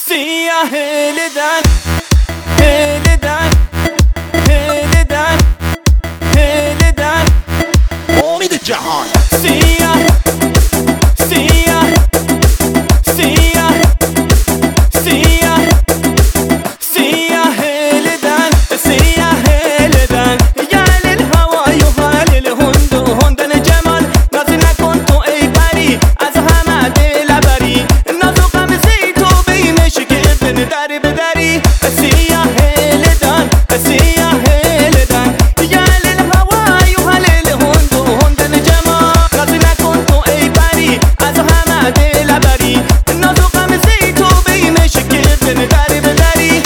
سیاه هلدن هلدن هلدن هلدن امید جهان سیاه سیاه سیاه سیاه سیاه هلدن سیاه هلدن یا للهوای و للهند و هندن جمال ناز نکن تو ای پری از همه دل بری ناز و غمزه تو بیمش که ابن دری به دری سیاه هلدن سیاه هلدن یا للهوای و للهند و هندن جمال ناز نکن تو ای پری از همه دل بری ناز و غمزه تو بیمش که ابن دری به دری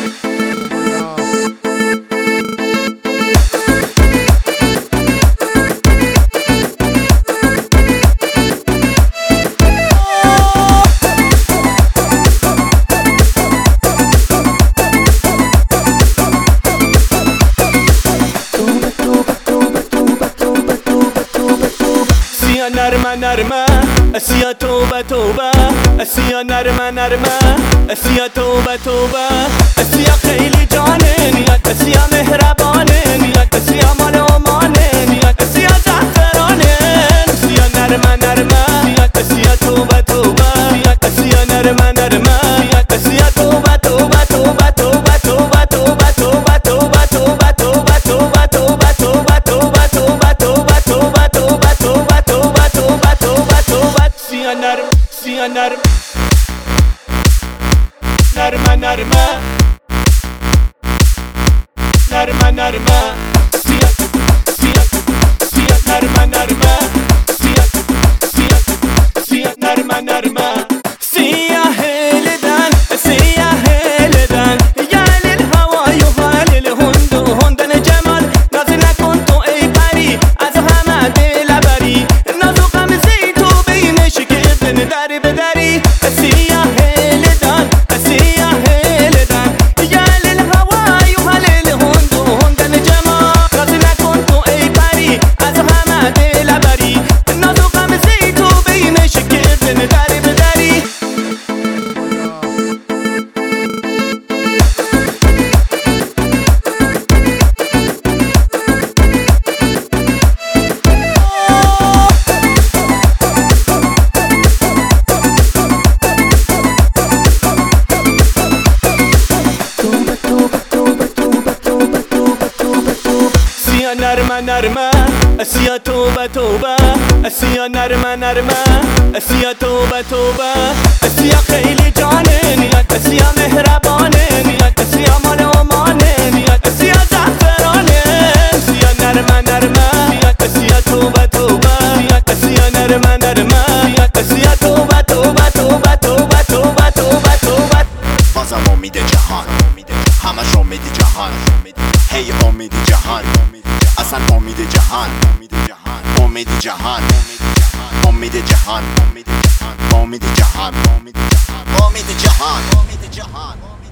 سیا نرمه نرمه سیا توبه توبه سیا نرمه نرمه سیا توبه توبه سیا خیلی جانه نیت سیا مهربانه نیت سیا مال امانه نیت سیا زعفرانه سیا نرمه نرمه نیت سیا توبه توبه نیت سیا نرمه نرمه نیت سیا توبه توبه توبه توبه توبه توبه توبه توبه توبه توبه توبه توبه توبه توبه توبه توبه توبه توبه توبه سیا نرم سیا نرم نرمه نرمه نرمه نرمه سیا سیا سیا نرمه نرمه سیا سیا سیا نرمه نرمه سیا هلدن سیا هلدن یا للهوای و للهند و هندن جمال ناز نکن تو ای پری از همه دل بری ناز و غمزه تو بیمش که ابن دری به دری سیا هلدن سیا هلدن یا للهوای و للهند و هندن جمال ناز نکن تو ای پری از همه دل بری ناز و غمزه تو بیمش که ابن دری به دری سیا نرمه نرمه سیا توبه توبه سیا نرمه نرمه سیا توبه توبه سیا خیلی جانه نیت سیا مهربانه نیت سیا مال امانه نیت سیا زعفرانه سیا نرمه نرمه نیت سیا توبه توبه نیت سیا نرمه نرمه نیت سیا توبه توبه توبه توبه توبه توبه توبه بازم امید جهان همش امید جهان هی امید جهان اصلا امید جهان امید جهان امید جهان امید جهان امید جهان امید جهان